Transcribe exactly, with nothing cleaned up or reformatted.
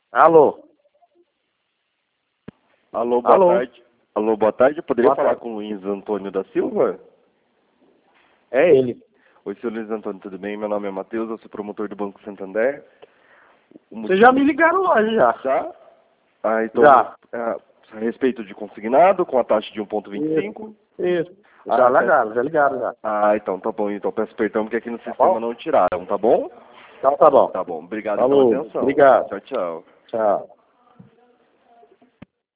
Alô? Alô, boa Alô? tarde. Alô, boa tarde. Eu poderia Boa falar tarde. com o Luiz Antônio da Silva? É ele. Oi, senhor Luiz Antônio, tudo bem? Meu nome é Matheus, eu sou promotor do Banco Santander. O motivo- Vocês já me ligaram hoje já. Já? Ah, então, Já. é, a respeito de consignado, com a taxa de um vírgula vinte e cinco? Isso. Ah, Já peço- ligaram, já ligaram já. Ah, então, tá bom. Então, peço perdão porque aqui no Tá sistema bom? não tiraram, tá bom? Então tá bom. Tá bom. Obrigado pela Falou. atenção. Obrigado. Tchau, tchau. Tchau.